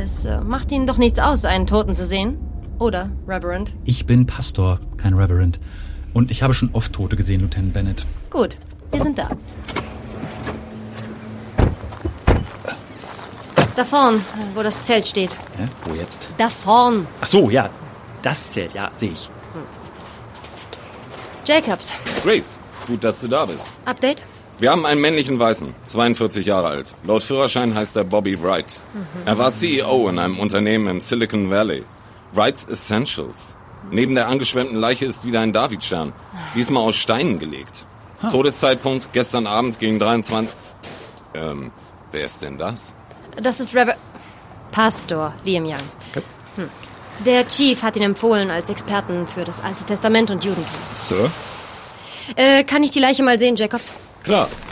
Es macht Ihnen doch nichts aus, einen Toten zu sehen. Oder, Reverend? Ich bin Pastor, kein Reverend. Und ich habe schon oft Tote gesehen, Lieutenant Bennett. Gut, wir sind da. Da vorn, wo das Zelt steht. Hä? Wo jetzt? Da vorn. Ach so, ja. Das Zelt, ja, sehe ich. Jacobs. Grace, gut, dass du da bist. Update? Wir haben einen männlichen Weißen, 42 Jahre alt. Laut Führerschein heißt er Bobby Wright. Er war CEO in einem Unternehmen im Silicon Valley. Wright's Essentials. Neben der angeschwemmten Leiche ist wieder ein Davidstern. Diesmal aus Steinen gelegt. Todeszeitpunkt gestern Abend gegen 23... wer ist denn das? Das ist Pastor Liam Young. Der Chief hat ihn empfohlen als Experten für das Alte Testament und Judentum. Sir? Kann ich die Leiche mal sehen, Jacobs? Klar.